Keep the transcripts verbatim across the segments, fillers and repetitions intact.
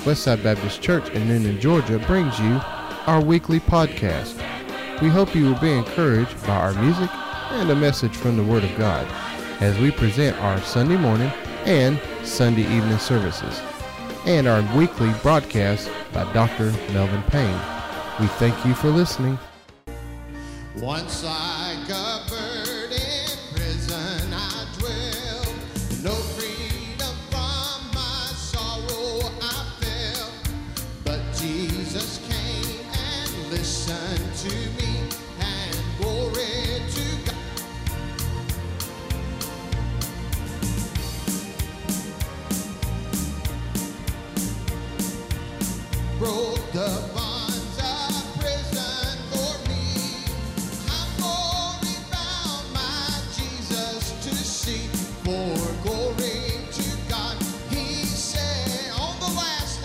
Westside Baptist Church in Noonan, Georgia brings you our weekly podcast. We hope you will be encouraged by our music and a message from the Word of God as we present our Sunday morning and Sunday evening services and our weekly broadcast by Doctor Melvin Payne. We thank you for listening. Once like a bird in prison I dwell, no freedom from my sorrow I felt, but Jesus came and listened to me, and glory to God. Broke the bonds of prison for me. I'm only found my Jesus to see. For glory to God, he said on the last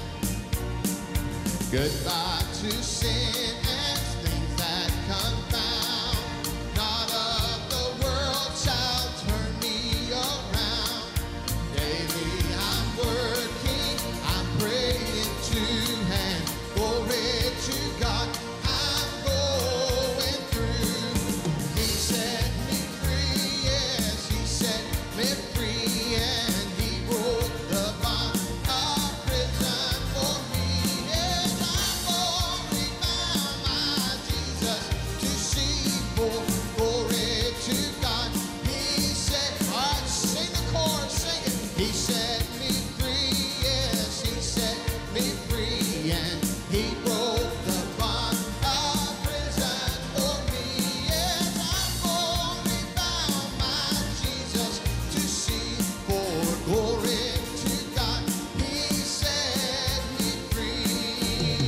now, goodbye to sin and things that confound. Not of the world shall turn me around. Daily I'm working, I'm praying to, and glory to God, I'm going through. He set me free, yes, he set me free, and he broke the bond of prison for me. Yes, I'm only found my Jesus to see. For glory to God, he said, all right, sing the chorus, sing it. He set me free, yes, he set me free, and he broke the bond of prison for me. Yes, I've only found my Jesus to see. For glory to God, he set me free.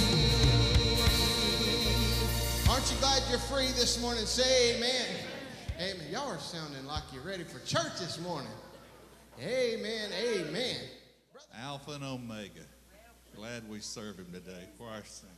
Aren't you glad you're free this morning? Say amen. Amen. Y'all are sounding like you're ready for church this morning. Amen. Amen. Alpha and Omega. Glad we serve him today. Choir sing.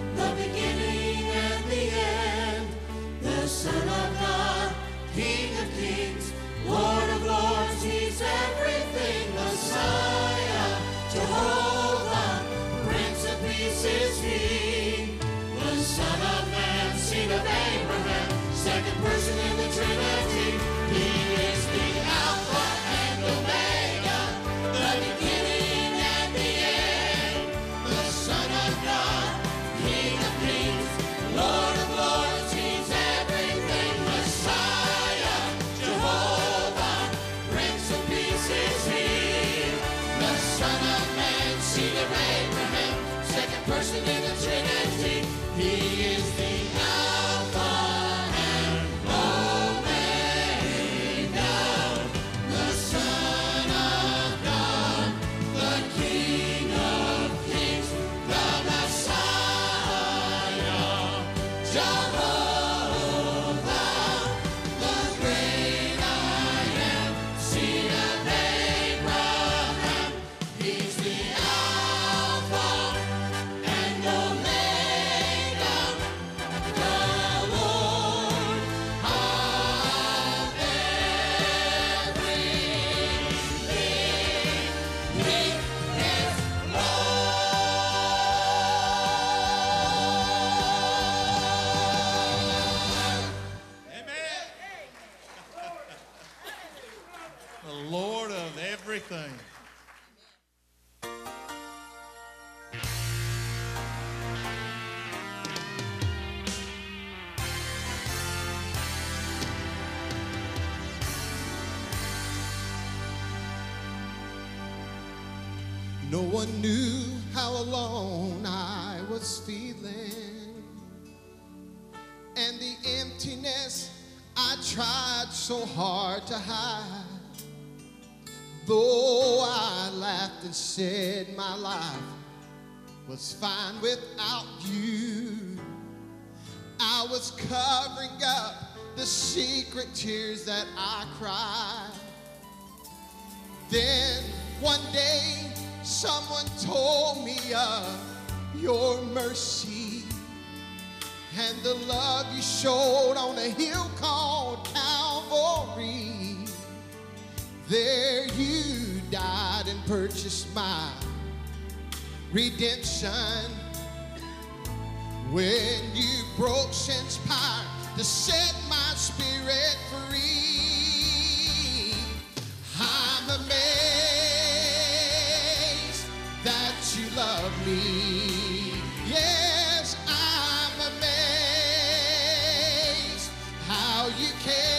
Son of God, King of everything. No one knew how alone I was feeling, and the emptiness I tried so hard to hide. Though I laughed and said my life was fine without you, I was covering up the secret tears that I cried. Then one day someone told me of your mercy and the love you showed on a hill called Calvary. There you died and purchased my redemption. When you broke sin's power to set my spirit free, I'm amazed that you love me. Yes, I'm amazed how you care.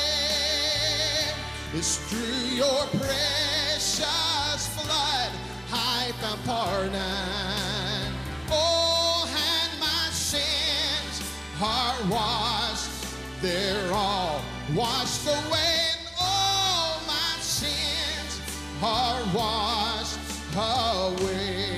It's through your precious blood I found pardon. Oh, and my sins are washed. They're all washed away. And all my sins are washed away.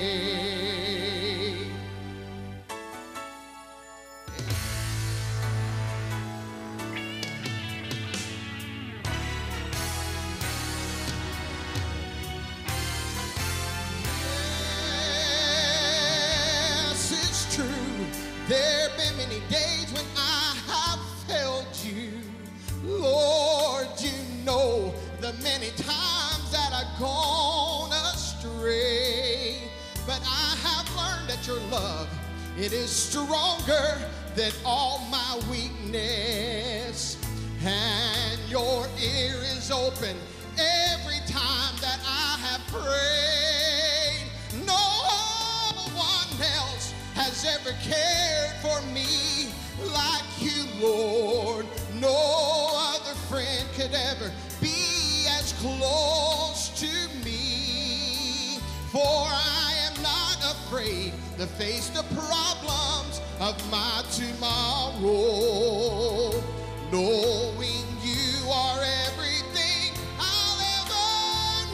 Yes, it's true. There have been many days when I have failed you. Lord, you know the many times that I've gone astray. But I have learned that your love, it is stronger than all my weakness. And your ear is open every time that I have prayed. No one else has ever cared for me like you, Lord. No other friend could ever be as close to me. For I am not afraid to face the problems of my tomorrow, knowing you are everything I'll ever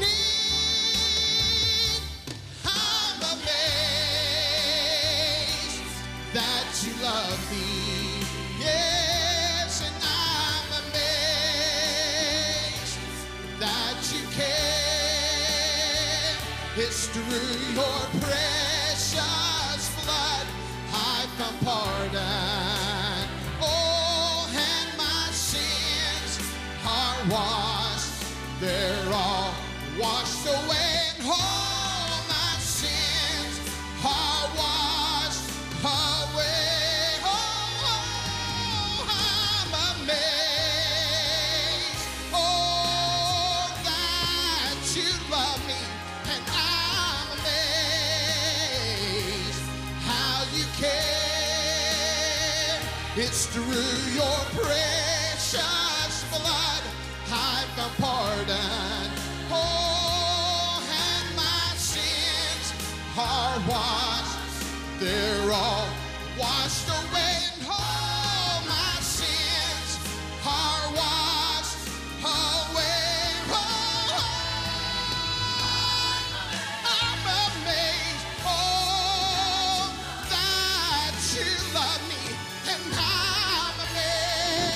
need. I'm amazed that you love me. Yes, and I'm amazed that you care. It's through your precious blood I found pardon. Oh, and my sins are washed. They're all washed away. And all my sins are washed away. Oh, I'm amazed. Oh, that you love me. And I'm amazed how you care. It's through your precious blood I found pardon. Oh, and my sins are washed. They're all washed away. And all my sins are washed away. Oh, I'm amazed. Oh, that you love me. And I'm amazed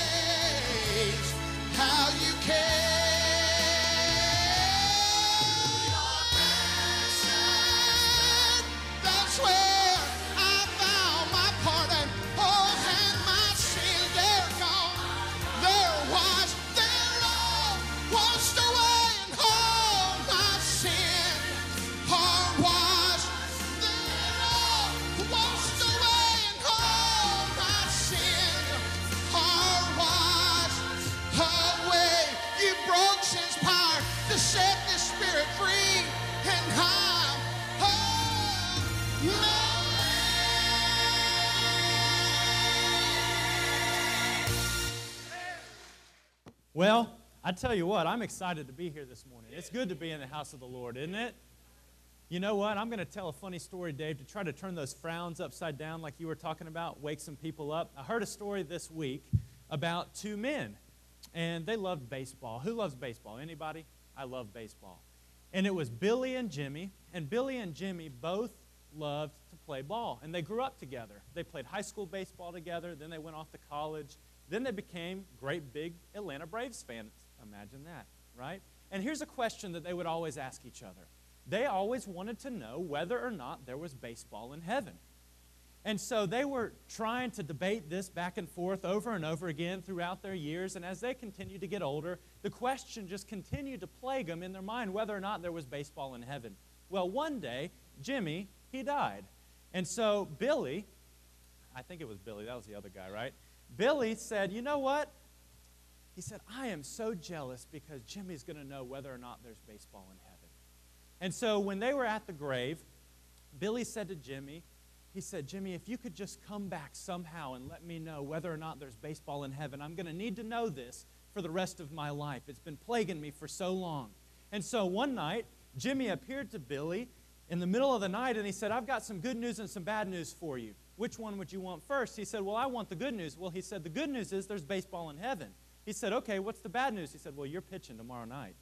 Well, I tell you what, I'm excited to be here this morning. It's good to be in the house of the Lord, isn't it? You know what? I'm going to tell a funny story, Dave, to try to turn those frowns upside down like you were talking about, wake some people up. I heard a story this week about two men, and they loved baseball. Who loves baseball? Anybody? I love baseball. And it was Billy and Jimmy, and Billy and Jimmy both loved to play ball, and they grew up together. They played high school baseball together, then they went off to college. Then they became great big Atlanta Braves fans. Imagine that, right? And here's a question that they would always ask each other. They always wanted to know whether or not there was baseball in heaven. And so they were trying to debate this back and forth over and over again throughout their years. And as they continued to get older, the question just continued to plague them in their mind whether or not there was baseball in heaven. Well, one day, Jimmy, he died. And so Billy, I think it was Billy, that was the other guy, right? Billy said, you know what? He said, I am so jealous because Jimmy's going to know whether or not there's baseball in heaven. And so when they were at the grave, Billy said to Jimmy, he said, Jimmy, if you could just come back somehow and let me know whether or not there's baseball in heaven, I'm going to need to know this for the rest of my life. It's been plaguing me for so long. And so one night, Jimmy appeared to Billy in the middle of the night, and he said, I've got some good news and some bad news for you. Which one would you want first? He said, well, I want the good news. Well, he said, the good news is there's baseball in heaven. He said, okay, what's the bad news? He said, well, you're pitching tomorrow night.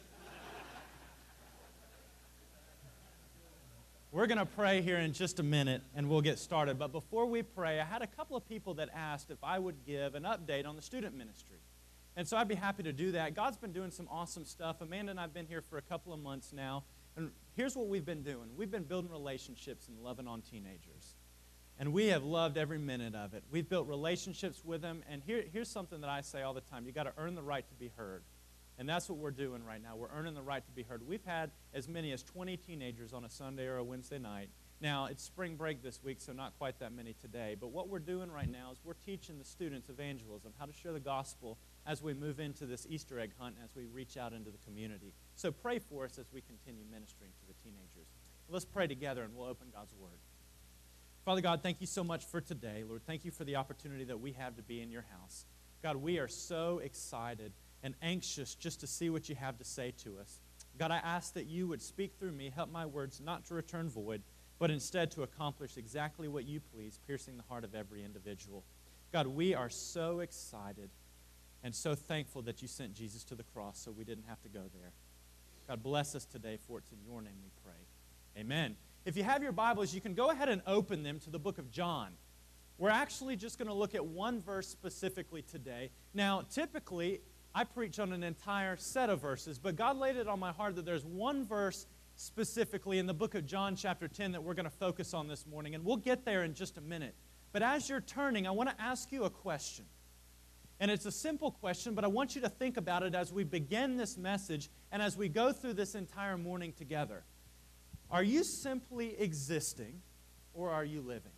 We're going to pray here in just a minute, and we'll get started. But before we pray, I had a couple of people that asked if I would give an update on the student ministry. And so I'd be happy to do that. God's been doing some awesome stuff. Amanda and I have been here for a couple of months now. And here's what we've been doing. We've been building relationships and loving on teenagers. And we have loved every minute of it. We've built relationships with them. And here, here's something that I say all the time. You've got to earn the right to be heard. And that's what we're doing right now. We're earning the right to be heard. We've had as many as twenty teenagers on a Sunday or a Wednesday night. Now, it's spring break this week, so not quite that many today. But what we're doing right now is we're teaching the students evangelism, how to share the gospel as we move into this Easter egg hunt, as we reach out into the community. So pray for us as we continue ministering to the teenagers. Let's pray together, and we'll open God's Word. Father God, thank you so much for today. Lord, thank you for the opportunity that we have to be in your house. God, we are so excited and anxious just to see what you have to say to us. God, I ask that you would speak through me, help my words not to return void, but instead to accomplish exactly what you please, piercing the heart of every individual. God, we are so excited and so thankful that you sent Jesus to the cross so we didn't have to go there. God, bless us today, for it's in your name we pray. Amen. If you have your Bibles, you can go ahead and open them to the book of John. We're actually just going to look at one verse specifically today. Now, typically, I preach on an entire set of verses, but God laid it on my heart that there's one verse specifically in the book of John chapter ten that we're going to focus on this morning, and we'll get there in just a minute. But as you're turning, I want to ask you a question. And it's a simple question, but I want you to think about it as we begin this message and as we go through this entire morning together. Are you simply existing, or are you living?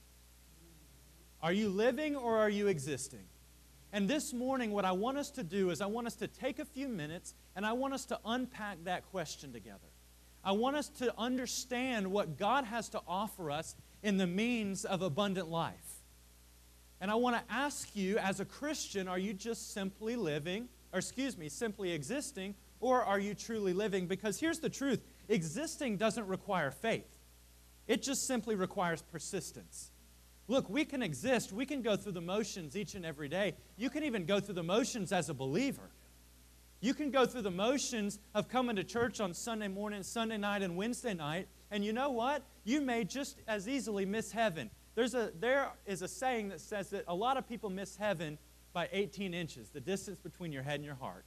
Are you living, or are you existing? And this morning, what I want us to do is I want us to take a few minutes, and I want us to unpack that question together. I want us to understand what God has to offer us in the means of abundant life. And I want to ask you, as a Christian, are you just simply living, or excuse me, simply existing, or are you truly living? Because here's the truth. Existing doesn't require faith. It just simply requires persistence. Look, we can exist. We can go through the motions each and every day. You can even go through the motions as a believer. You can go through the motions of coming to church on Sunday morning, Sunday night, and Wednesday night, and you know what? You may just as easily miss heaven. There's a, there is a saying that says that a lot of people miss heaven by eighteen inches, the distance between your head and your heart.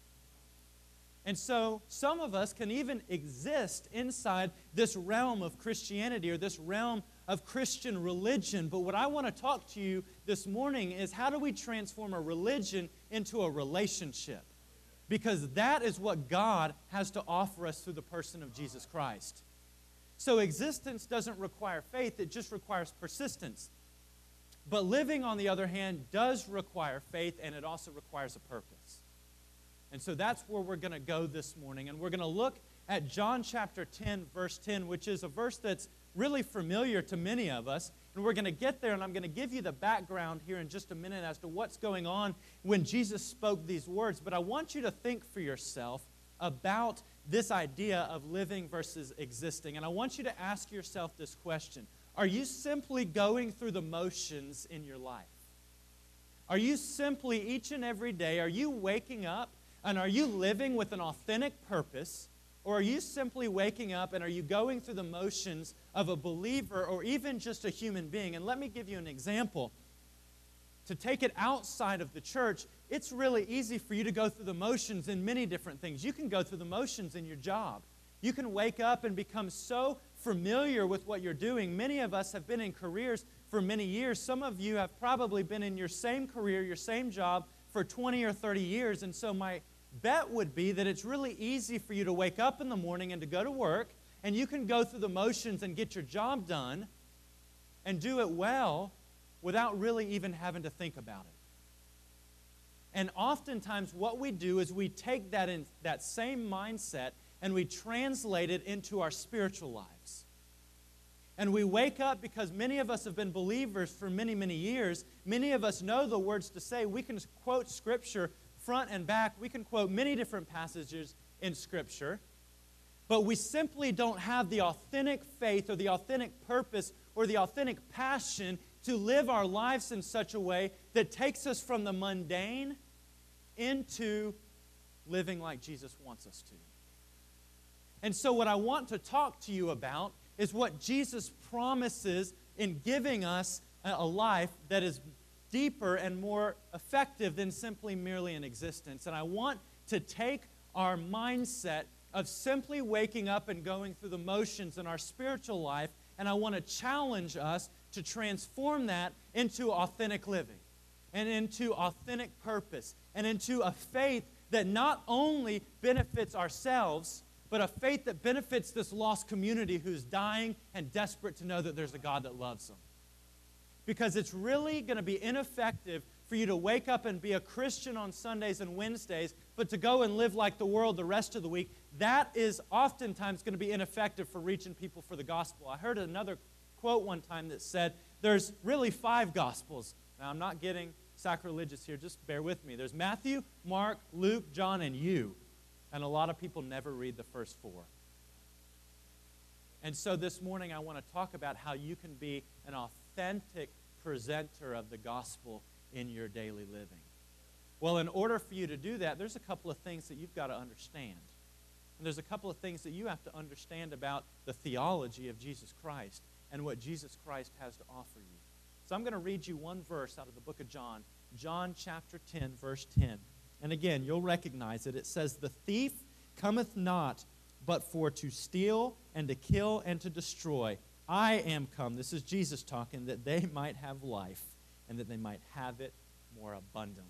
And so some of us can even exist inside this realm of Christianity or this realm of Christian religion. But what I want to talk to you this morning is how do we transform a religion into a relationship? Because that is what God has to offer us through the person of Jesus Christ. So existence doesn't require faith, it just requires persistence. But living, on the other hand, does require faith, and it also requires a purpose. And so that's where we're going to go this morning. And we're going to look at John chapter ten, verse ten, which is a verse that's really familiar to many of us. And we're going to get there, and I'm going to give you the background here in just a minute as to what's going on when Jesus spoke these words. But I want you to think for yourself about this idea of living versus existing. And I want you to ask yourself this question. Are you simply going through the motions in your life? Are you simply, each and every day, are you waking up and are you living with an authentic purpose? Or are you simply waking up and are you going through the motions of a believer or even just a human being? And let me give you an example. To take it outside of the church, it's really easy for you to go through the motions in many different things. You can go through the motions in your job. You can wake up and become so familiar with what you're doing. Many of us have been in careers for many years. Some of you have probably been in your same career, your same job for twenty or thirty years. And so my bet would be that it's really easy for you to wake up in the morning and to go to work, and you can go through the motions and get your job done and do it well without really even having to think about it. And oftentimes what we do is we take that, in, that same mindset and we translate it into our spiritual lives. And we wake up because many of us have been believers for many, many years. Many of us know the words to say. We can quote Scripture front and back. We can quote many different passages in Scripture. But we simply don't have the authentic faith or the authentic purpose or the authentic passion to live our lives in such a way that takes us from the mundane into living like Jesus wants us to. And so what I want to talk to you about is what Jesus promises in giving us a life that is deeper and more effective than simply merely an existence. And I want to take our mindset of simply waking up and going through the motions in our spiritual life, and I want to challenge us to transform that into authentic living and into authentic purpose and into a faith that not only benefits ourselves, but a faith that benefits this lost community who's dying and desperate to know that there's a God that loves them. Because it's really going to be ineffective for you to wake up and be a Christian on Sundays and Wednesdays, but to go and live like the world the rest of the week. That is oftentimes going to be ineffective for reaching people for the gospel. I heard another quote one time that said, there's really five gospels. Now, I'm not getting sacrilegious here. Just bear with me. There's Matthew, Mark, Luke, John, and you. And a lot of people never read the first four. And so this morning I want to talk about how you can be an authentic presenter of the gospel in your daily living. Well, in order for you to do that, there's a couple of things that you've got to understand. And there's a couple of things that you have to understand about the theology of Jesus Christ and what Jesus Christ has to offer you. So I'm going to read you one verse out of the book of John, John chapter ten, verse ten. And again, you'll recognize it. It says, "The thief cometh not but for to steal and to kill and to destroy. I am come," this is Jesus talking, "that they might have life and that they might have it more abundantly."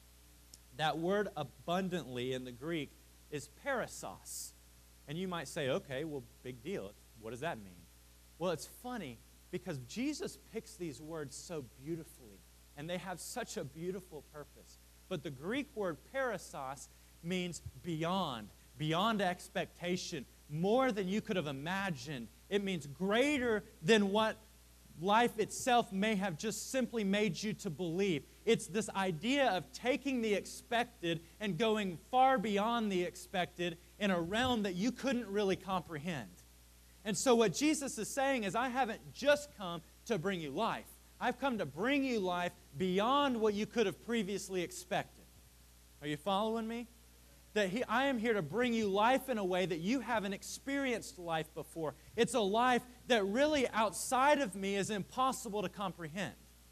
That word abundantly in the Greek is perissos. And you might say, okay, well, big deal. What does that mean? Well, it's funny because Jesus picks these words so beautifully, and they have such a beautiful purpose. But the Greek word perissos means beyond, beyond expectation, more than you could have imagined. It means greater than what life itself may have just simply made you to believe. It's this idea of taking the expected and going far beyond the expected in a realm that you couldn't really comprehend. And so what Jesus is saying is, I haven't just come to bring you life. I've come to bring you life beyond what you could have previously expected. Are you following me? That he, I am here to bring you life in a way that you haven't experienced life before. It's a life that really outside of me is impossible to comprehend.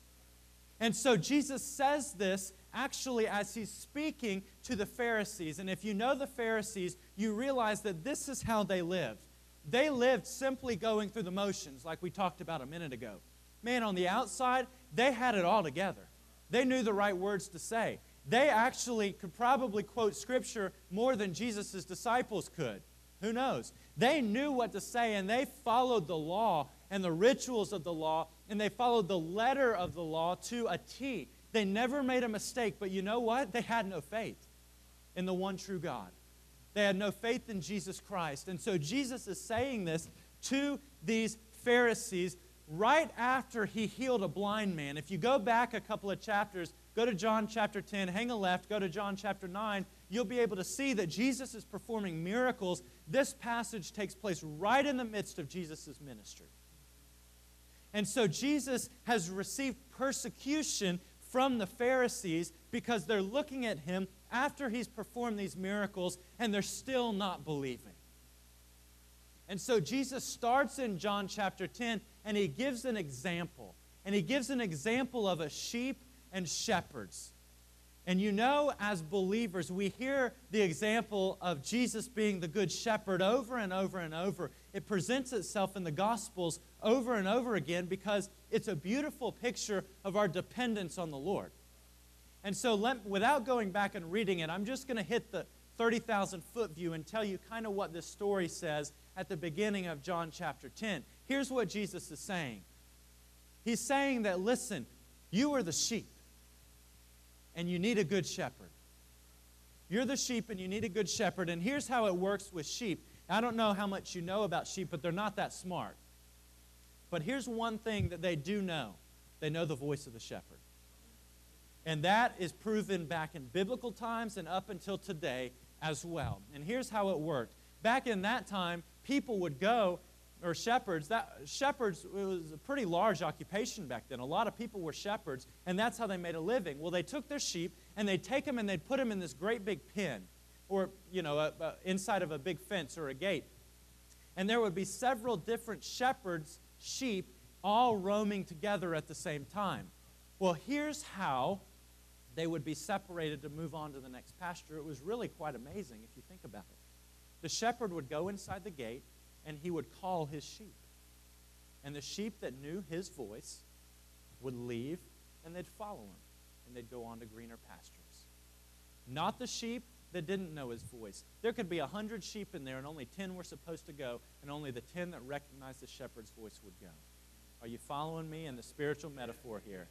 And so Jesus says this actually as he's speaking to the Pharisees. And if you know the Pharisees, you realize that this is how they lived. They lived simply going through the motions like we talked about a minute ago. Man, on the outside, they had it all together. They knew the right words to say. They actually could probably quote Scripture more than Jesus' disciples could. Who knows? They knew what to say, and they followed the law and the rituals of the law, and they followed the letter of the law to a T. They never made a mistake, but you know what? They had no faith in the one true God. They had no faith in Jesus Christ. And so Jesus is saying this to these Pharisees right after he healed a blind man. If you go back a couple of chapters, go to John chapter ten, hang a left, go to John chapter nine, you'll be able to see that Jesus is performing miracles. This passage takes place right in the midst of Jesus' ministry. And so Jesus has received persecution from the Pharisees because they're looking at him after he's performed these miracles and they're still not believing. And so Jesus starts in John chapter ten and he gives an example. And he gives an example of a sheep and shepherds. And you know, as believers, we hear the example of Jesus being the good shepherd over and over and over. It presents itself in the Gospels over and over again because it's a beautiful picture of our dependence on the Lord. And so let, without going back and reading it, I'm just going to hit the thirty thousand foot view and tell you kind of what this story says at the beginning of John chapter ten. Here's what Jesus is saying. He's saying that, listen, you are the sheep, and you need a good shepherd. You're the sheep, and you need a good shepherd. And here's how it works with sheep. I don't know how much you know about sheep, but they're not that smart. But here's one thing that they do know. They know the voice of the shepherd. And that is proven back in biblical times and up until today as well. And here's how it worked. Back in that time, people would go, or shepherds, that shepherds, it was a pretty large occupation back then. A lot of people were shepherds, and that's how they made a living. Well, they took their sheep, and they'd take them and they'd put them in this great big pen, or, you know, a, a, inside of a big fence or a gate. And there would be several different shepherds' sheep all roaming together at the same time. Well, here's how they would be separated to move on to the next pasture. It was really quite amazing if you think about it. The shepherd would go inside the gate, and he would call his sheep. And the sheep that knew his voice would leave, and they'd follow him, and they'd go on to greener pastures. Not the sheep that didn't know his voice. There could be a hundred sheep in there, and only ten were supposed to go, and only the ten that recognized the shepherd's voice would go. Are you following me in the spiritual metaphor here?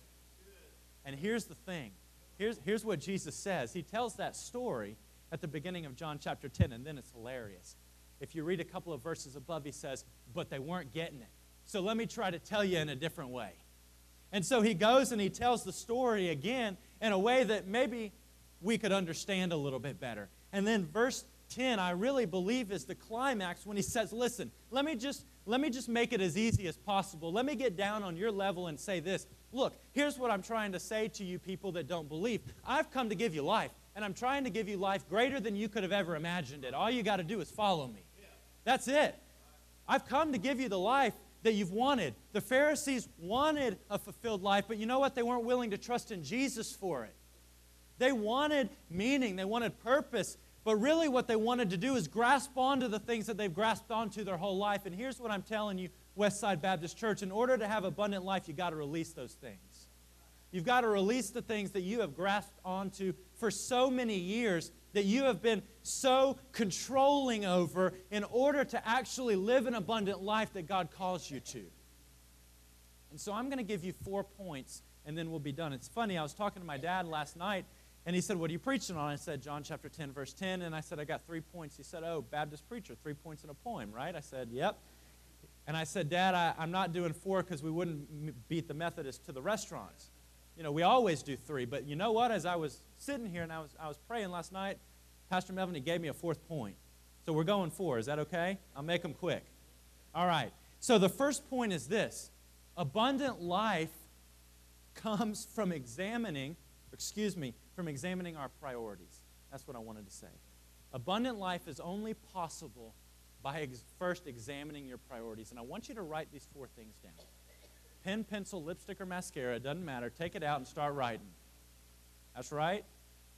And here's the thing. Here's, here's what Jesus says. He tells that story at the beginning of John chapter ten, and then it's hilarious. If you read a couple of verses above, he says, but they weren't getting it. So let me try to tell you in a different way. And so he goes and he tells the story again in a way that maybe we could understand a little bit better. And then verse ten, I really believe, is the climax when he says, listen, let me just, let me just make it as easy as possible. Let me get down on your level and say this. Look, here's what I'm trying to say to you people that don't believe. I've come to give you life, and I'm trying to give you life greater than you could have ever imagined it. All you got to do is follow me. That's it. I've come to give you the life that you've wanted. The Pharisees wanted a fulfilled life, but you know what? They weren't willing to trust in Jesus for it. They wanted meaning. They wanted purpose. But really what they wanted to do is grasp onto the things that they've grasped onto their whole life. And here's what I'm telling you, Westside Baptist Church. In order to have abundant life, you've got to release those things. You've got to release the things that you have grasped onto for so many years, that you have been so controlling over in order to actually live an abundant life that God calls you to. And so I'm going to give you four points, and then we'll be done. It's funny, I was talking to my dad last night, and he said, what are you preaching on? I said, John chapter ten, verse ten, and I said, I got three points. He said, oh, Baptist preacher, three points in a poem, right? I said, yep. And I said, Dad, I, I'm not doing four because we wouldn't m- beat the Methodists to the restaurants. You know, we always do three, but you know what? As I was sitting here and I was I was praying last night, Pastor Melvin, he gave me a fourth point. So we're going four. Is that okay? I'll make them quick. All right. So the first point is this. Abundant life comes from examining, excuse me, from examining our priorities. That's what I wanted to say. Abundant life is only possible by ex- first examining your priorities. And I want you to write these four things down. Pen, pencil, lipstick, or mascara, it doesn't matter. Take it out and start writing. That's right.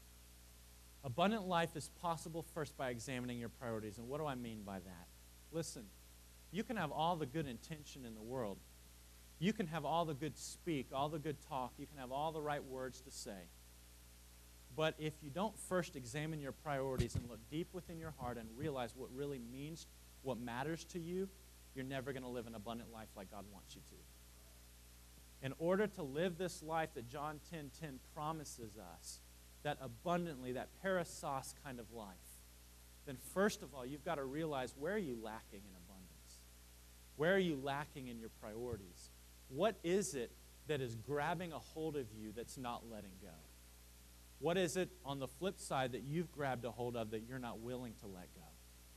Abundant life is possible first by examining your priorities. And what do I mean by that? Listen, you can have all the good intention in the world. You can have all the good speak, all the good talk. You can have all the right words to say. But if you don't first examine your priorities and look deep within your heart and realize what really means, what matters to you, you're never going to live an abundant life like God wants you to. In order to live this life that John ten ten promises us, that abundantly, that parasos kind of life, then first of all, you've got to realize, where are you lacking in abundance? Where are you lacking in your priorities? What is it that is grabbing a hold of you that's not letting go? What is it on the flip side that you've grabbed a hold of that you're not willing to let go?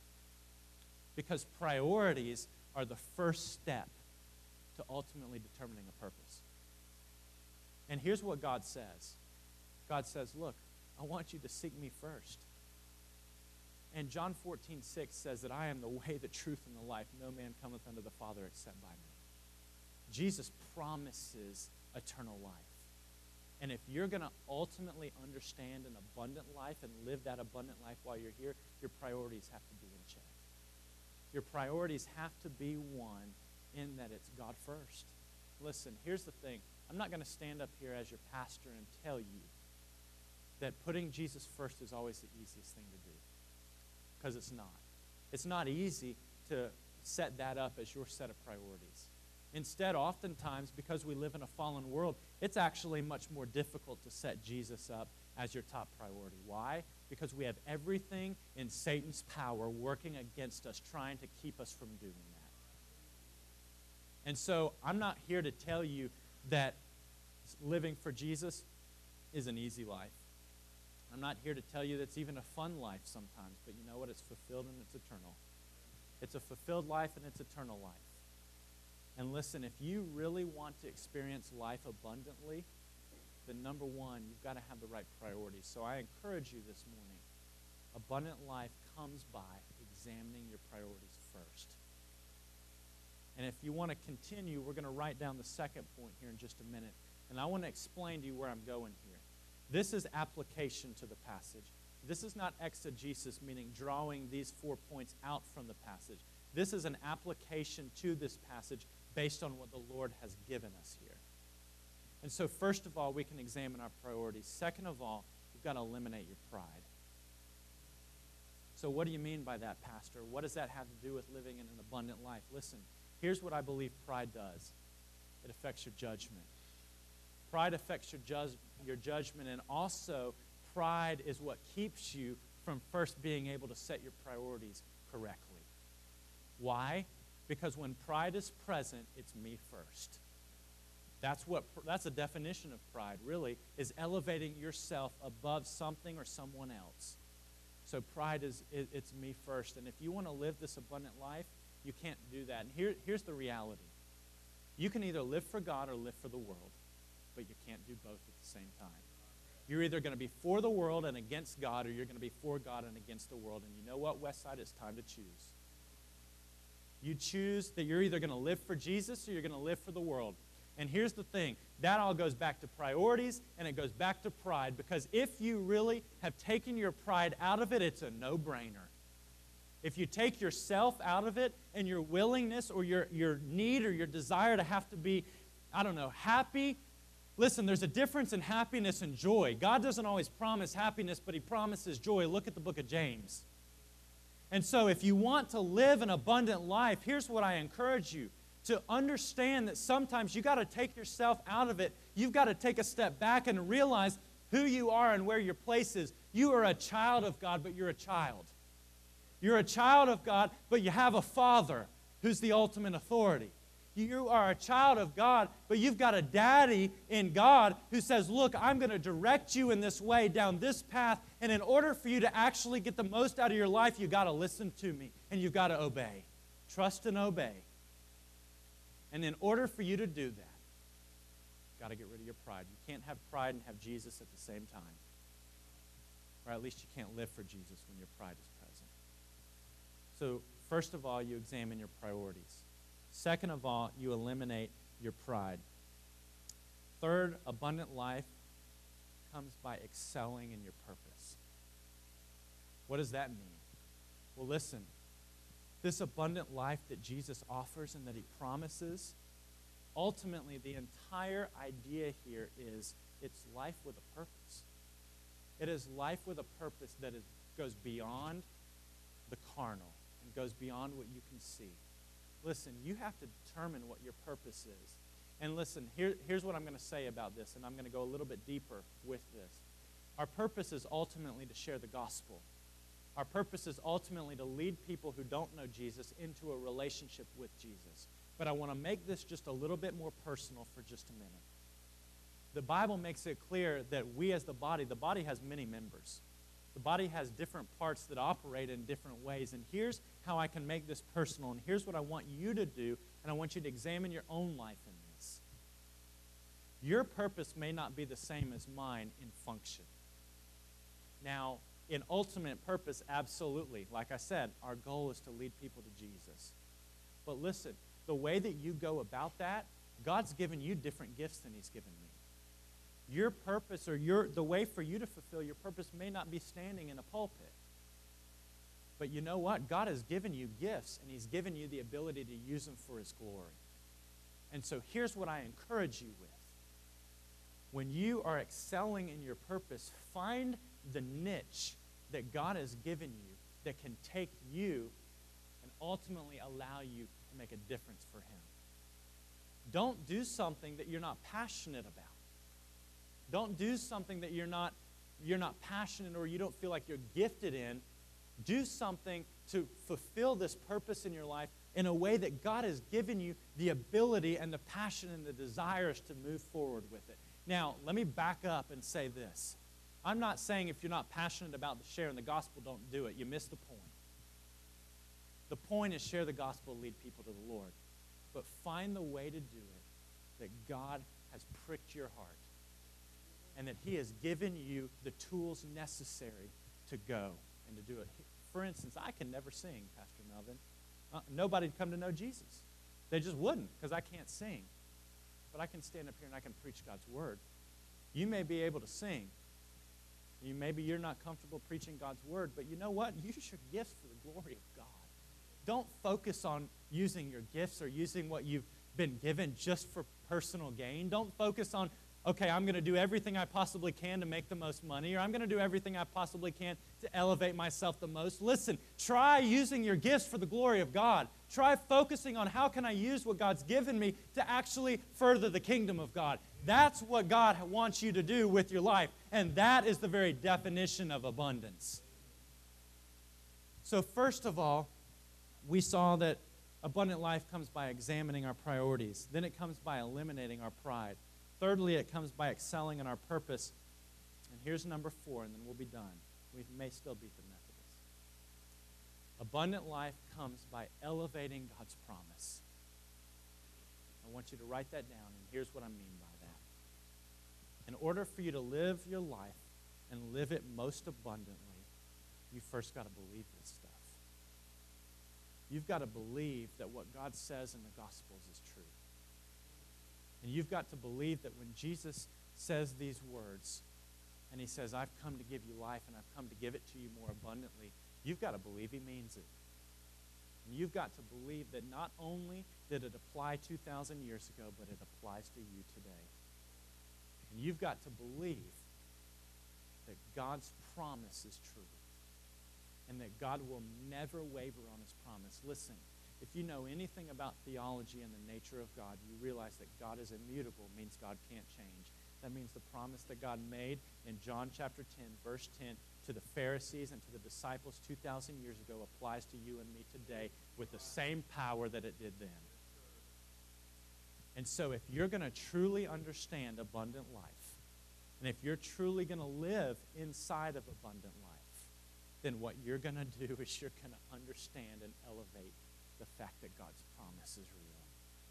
Because priorities are the first step to ultimately determining a purpose. And here's what God says. God says, look, I want you to seek me first. And John fourteen six says that I am the way, the truth, and the life. No man cometh unto the Father except by me. Jesus promises eternal life. And if you're going to ultimately understand an abundant life and live that abundant life while you're here, your priorities have to be in check. Your priorities have to be one in that it's God first. Listen, here's the thing. I'm not going to stand up here as your pastor and tell you that putting Jesus first is always the easiest thing to do. Because it's not. It's not easy to set that up as your set of priorities. Instead, oftentimes, because we live in a fallen world, it's actually much more difficult to set Jesus up as your top priority. Why? Because we have everything in Satan's power working against us, trying to keep us from doing that. And so, I'm not here to tell you that living for Jesus is an easy life. I'm not here to tell you that it's even a fun life sometimes, but you know what? It's fulfilled and it's eternal. It's a fulfilled life and it's eternal life. And listen, if you really want to experience life abundantly, then number one, you've got to have the right priorities. So I encourage you this morning, abundant life comes by examining your priorities first. And if you want to continue, we're going to write down the second point here in just a minute. And I want to explain to you where I'm going here. This is application to the passage. This is not exegesis, meaning drawing these four points out from the passage. This is an application to this passage based on what the Lord has given us here. And so first of all, we can examine our priorities. Second of all, you've got to eliminate your pride. So what do you mean by that, Pastor? What does that have to do with living in an abundant life? Listen, here's what I believe pride does. It affects your judgment. Pride affects your, ju- your judgment, and also pride is what keeps you from first being able to set your priorities correctly. Why? Because when pride is present, it's me first. That's what that's a definition of pride, really, is elevating yourself above something or someone else. So pride is it, it's me first. And if you want to live this abundant life, you can't do that. And here, here's the reality. You can either live for God or live for the world, but you can't do both at the same time. You're either going to be for the world and against God, or you're going to be for God and against the world. And you know what, Westside? It's time to choose. You choose that you're either going to live for Jesus or you're going to live for the world. And here's the thing. That all goes back to priorities, and it goes back to pride. Because if you really have taken your pride out of it, it's a no-brainer. If you take yourself out of it and your willingness or your, your need or your desire to have to be, I don't know, happy. Listen, there's a difference in happiness and joy. God doesn't always promise happiness, but He promises joy. Look at the book of James. And so if you want to live an abundant life, here's what I encourage you. To understand that sometimes you got to take yourself out of it. You've got to take a step back and realize who you are and where your place is. You are a child of God, but you're a child. You're a child of God, but you have a Father who's the ultimate authority. You are a child of God, but you've got a daddy in God who says, look, I'm going to direct you in this way, down this path, and in order for you to actually get the most out of your life, you've got to listen to me, and you've got to obey. Trust and obey. And in order for you to do that, you've got to get rid of your pride. You can't have pride and have Jesus at the same time. Or at least you can't live for Jesus when your pride is present. So, first of all, you examine your priorities. Second of all, you eliminate your pride. Third, abundant life comes by excelling in your purpose. What does that mean? Well, listen. This abundant life that Jesus offers and that He promises, ultimately the entire idea here is it's life with a purpose. It is life with a purpose that is, goes beyond the carnal and goes beyond what you can see. Listen, you have to determine what your purpose is. And listen, here, here's what I'm going to say about this, and I'm going to go a little bit deeper with this. Our purpose is ultimately to share the gospel. Our purpose is ultimately to lead people who don't know Jesus into a relationship with Jesus. but I want to make this just a little bit more personal for just a minute. The Bible makes it clear that we as the body, the body has many members. The body has different parts that operate in different ways. And here's how I can make this personal. And here's what I want you to do. And I want you to examine your own life in this. Your purpose may not be the same as mine in function. Now, in ultimate purpose, absolutely. Like I said, our goal is to lead people to Jesus. But listen, the way that you go about that, God's given you different gifts than He's given me. Your purpose or your the way for you to fulfill your purpose may not be standing in a pulpit. But you know what? God has given you gifts, and He's given you the ability to use them for His glory. And so here's what I encourage you with. When you are excelling in your purpose, find the niche that God has given you that can take you and ultimately allow you to make a difference for Him. Don't do something that you're not passionate about. Don't do something that you're not, you're not passionate or you don't feel like you're gifted in. Do something to fulfill this purpose in your life in a way that God has given you the ability and the passion and the desires to move forward with it. Now, let me back up and say this. I'm not saying if you're not passionate about the sharing the gospel, don't do it. You missed the point. The point is share the gospel, lead people to the Lord. But find the way to do it that God has pricked your heart and that He has given you the tools necessary to go and to do it. For instance, I can never sing, Pastor Melvin. Uh, nobody'd come to know Jesus. They just wouldn't because I can't sing. But I can stand up here and I can preach God's word. You may be able to sing. You, maybe you're not comfortable preaching God's word, but you know what? Use your gifts for the glory of God. Don't focus on using your gifts or using what you've been given just for personal gain. Don't focus on, okay, I'm going to do everything I possibly can to make the most money, or I'm going to do everything I possibly can to elevate myself the most. Listen, try using your gifts for the glory of God. Try focusing on how can I use what God's given me to actually further the kingdom of God. That's what God wants you to do with your life, and that is the very definition of abundance. So first of all, we saw that abundant life comes by examining our priorities. Then it comes by eliminating our pride. Thirdly, it comes by excelling in our purpose. And here's number four, and then we'll be done. We may still beat the Methodists. Abundant life comes by elevating God's promise. I want you to write that down, and here's what I mean by that. In order for you to live your life and live it most abundantly, you first got to believe this stuff. You've got to believe that what God says in the Gospels is true. And you've got to believe that when Jesus says these words, and He says, I've come to give you life and I've come to give it to you more abundantly, you've got to believe He means it. And you've got to believe that not only did it apply two thousand years ago, but it applies to you today. And you've got to believe that God's promise is true and that God will never waver on His promise. Listen, if you know anything about theology and the nature of God, you realize that God is immutable, means God can't change. That means the promise that God made in John chapter ten, verse ten, to the Pharisees and to the disciples two thousand years ago applies to you and me today with the same power that it did then. And so if you're going to truly understand abundant life, and if you're truly going to live inside of abundant life, then what you're going to do is you're going to understand and elevate the fact that God's promise is real.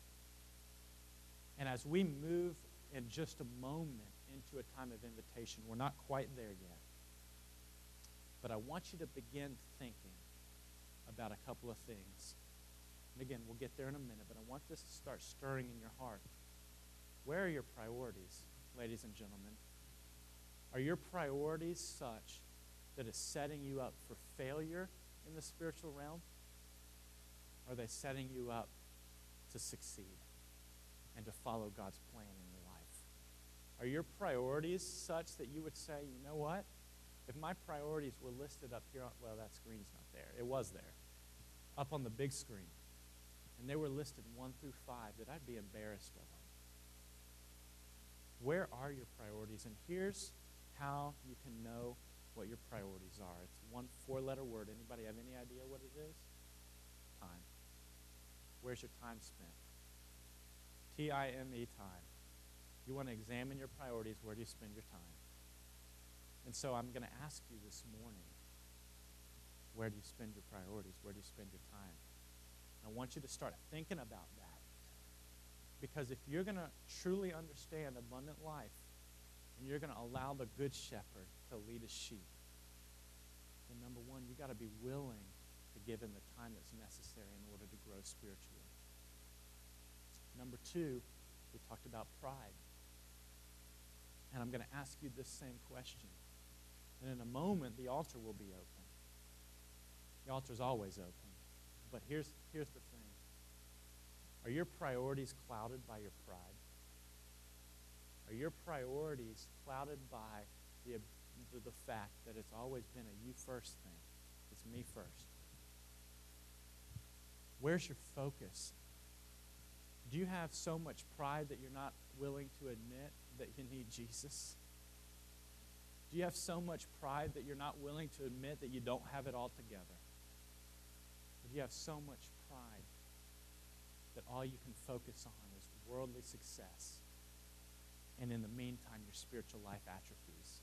And as we move in just a moment into a time of invitation, we're not quite there yet. But I want you to begin thinking about a couple of things. And again, we'll get there in a minute, but I want this to start stirring in your heart. Where are your priorities, ladies and gentlemen? Are your priorities such that is setting you up for failure in the spiritual realm? Or are they setting you up to succeed and to follow God's plan in your life? Are your priorities such that you would say, you know what? If my priorities were listed up here, on, well, that screen's not there. It was there, up on the big screen. And they were listed one through five, that I'd be embarrassed of them. Where are your priorities? And here's how you can know what your priorities are. It's one four-letter word. Anybody have any idea what it is? Time. Where's your time spent? T I M E, time. You want to examine your priorities. Where do you spend your time? And so I'm going to ask you this morning, where do you spend your priorities? Where do you spend your time? And I want you to start thinking about that. Because if you're going to truly understand abundant life, and you're going to allow the Good Shepherd to lead his sheep, then number one, you got to be willing to give him the time that's necessary in order to grow spiritually. Number two, we talked about pride. And I'm going to ask you this same question. And in a moment, the altar will be open. The altar's always open. But here's, here's the thing. Are your priorities clouded by your pride? Are your priorities clouded by the, the, the fact that it's always been a you first thing? It's me first. Where's your focus? Do you have so much pride that you're not willing to admit that you need Jesus? Do you have so much pride that you're not willing to admit that you don't have it all together? Or do you have so much pride that all you can focus on is worldly success, and in the meantime your spiritual life atrophies?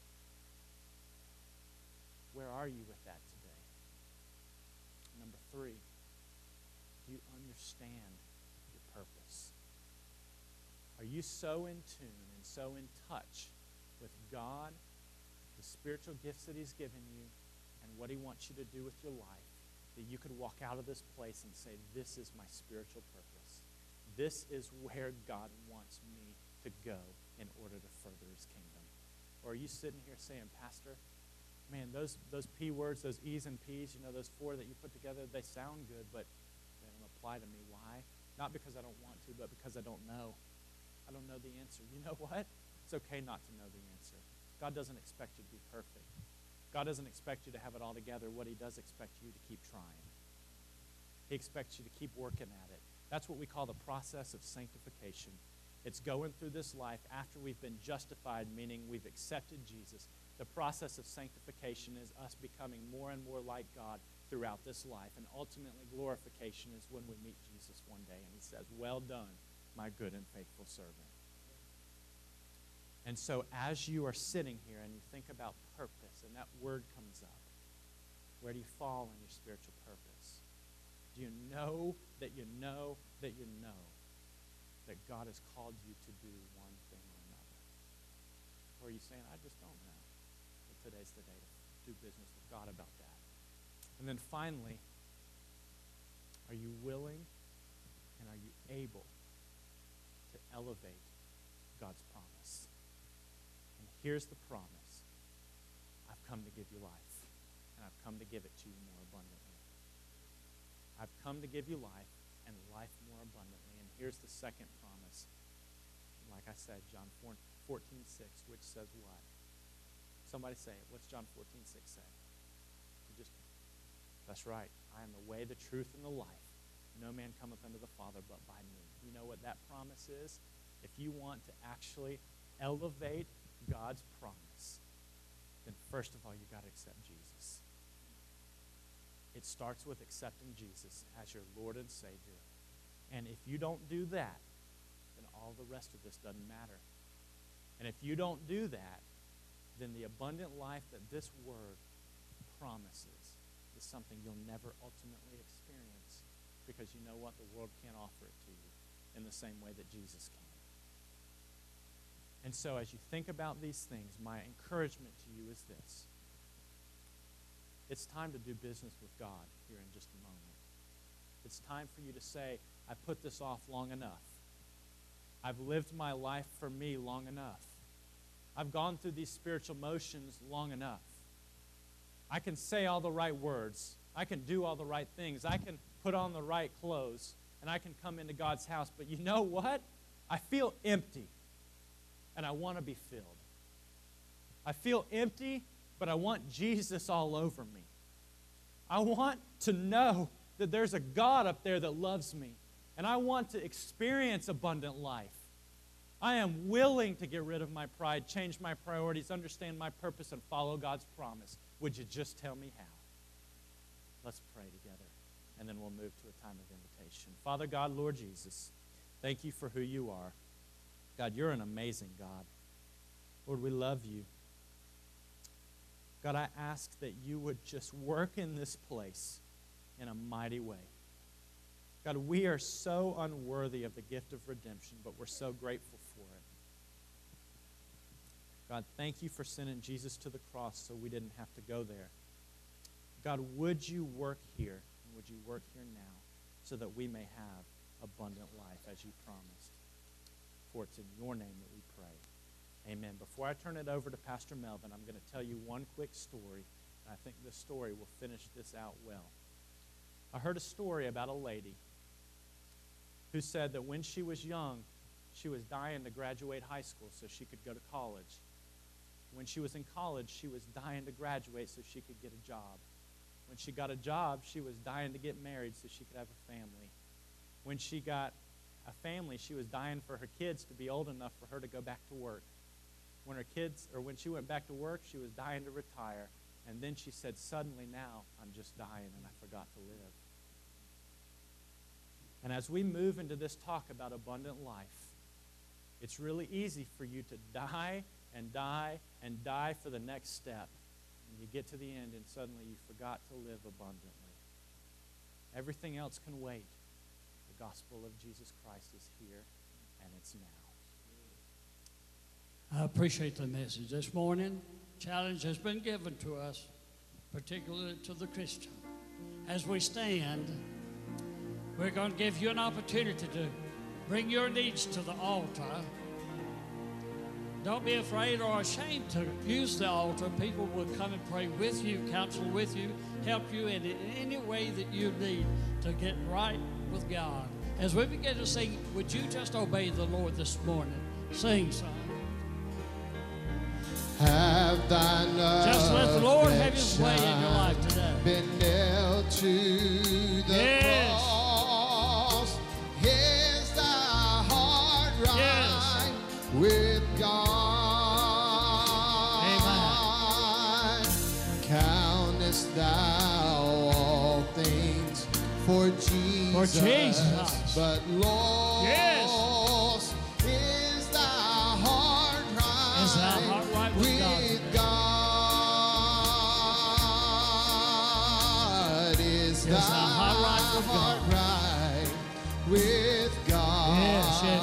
Where are you with that today? Number three, do you understand your purpose? Are you so in tune and so in touch with God, the spiritual gifts that he's given you, and what he wants you to do with your life, that you could walk out of this place and say, this is my spiritual purpose. This is where God wants me to go in order to further his kingdom? Or are you sitting here saying, Pastor, man, those, those P words, those E's and P's, you know, those four that you put together, they sound good, but they don't apply to me. Why? Not because I don't want to, but because I don't know. I don't know the answer. You know what? It's okay not to know the answer. God doesn't expect you to be perfect. God doesn't expect you to have it all together. What he does expect you to keep trying. He expects you to keep working at it. That's what we call the process of sanctification. It's going through this life after we've been justified, meaning we've accepted Jesus. The process of sanctification is us becoming more and more like God throughout this life. And ultimately, glorification is when we meet Jesus one day and he says, well done, my good and faithful servant. And so as you are sitting here and you think about purpose and that word comes up, where do you fall in your spiritual purpose? Do you know that you know that you know that God has called you to do one thing or another? Or are you saying, I just don't know? Well, today's the day to do business with God about that. And then finally, are you willing and are you able to elevate God's promise? And here's the promise. I've come to give you life, and I've come to give it to you more abundantly. I've come to give you life and life more abundantly. And here's the second promise. Like I said, John fourteen six, which says what? Somebody say it. What's John fourteen six say? You just, that's right. I am the way, the truth, and the life. No man cometh unto the Father but by me. You know what that promise is? If you want to actually elevate God's promise, then first of all, you got to accept Jesus. It starts with accepting Jesus as your Lord and Savior. And if you don't do that, then all the rest of this doesn't matter. And if you don't do that, then the abundant life that this word promises is something you'll never ultimately experience, because you know what? The world can't offer it to you in the same way that Jesus can. And so as you think about these things, my encouragement to you is this. It's time to do business with God here in just a moment. It's time for you to say, I put this off long enough. I've lived my life for me long enough. I've gone through these spiritual motions long enough. I can say all the right words. I can do all the right things. I can put on the right clothes, and I can come into God's house. But you know what? I feel empty, and I want to be filled. I feel empty, but I want Jesus all over me. I want to know that there's a God up there that loves me, and I want to experience abundant life. I am willing to get rid of my pride, change my priorities, understand my purpose, and follow God's promise. Would you just tell me how? Let's pray together, and then we'll move to a time of invitation. Father God, Lord Jesus, Thank you for who you are. God, you're an amazing God. Lord, we love you. God, I ask that you would just work in this place in a mighty way. God, we are so unworthy of the gift of redemption, but we're so grateful for it. God, thank you for sending Jesus to the cross so we didn't have to go there. God, would you work here, and would you work here now so that we may have abundant life as you promised? For it's in your name that we pray. Amen. Before I turn it over to Pastor Melvin, I'm going to tell you one quick story. And I think this story will finish this out well. I heard a story about a lady who said that when she was young, she was dying to graduate high school so she could go to college. When she was in college, she was dying to graduate so she could get a job. When she got a job, she was dying to get married so she could have a family. When she got a family, she was dying for her kids to be old enough for her to go back to work. When her kids, or when she went back to work, she was dying to retire. And then she said, suddenly now, I'm just dying and I forgot to live. And as we move into this talk about abundant life, it's really easy for you to die and die and die for the next step. And you get to the end and suddenly you forgot to live abundantly. Everything else can wait. The gospel of Jesus Christ is here and it's now. I appreciate the message this morning. Challenge has been given to us, particularly to the Christian. As we stand, we're going to give you an opportunity to bring your needs to the altar. Don't be afraid or ashamed to use the altar. People will come and pray with you, counsel with you, help you in any way that you need to get right with God. As we begin to sing, would you just obey the Lord this morning? Sing, son. Have thine Just let the Lord have his way in your life today. Been nailed to the Yes. cross. Is thy heart right Yes. with God? Amen. Countest thou all things for Jesus? For Jesus. But Lord, Yes. is thy heart right? Is thy heart right with God with today? God? Is Is thy heart right with heart God? right with God? Yes, yes,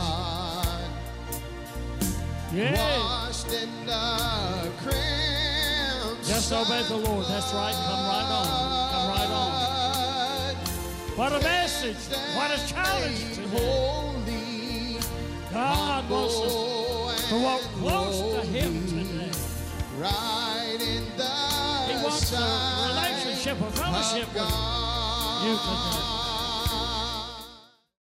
yes. Yes. Washed in the crimson. Just obey the Lord. That's right. Come right on. Come right on. What a message. What a challenge today. Holy, God wants us to walk close to him today. right in the He wants a sight relationship, a fellowship of with you today. God.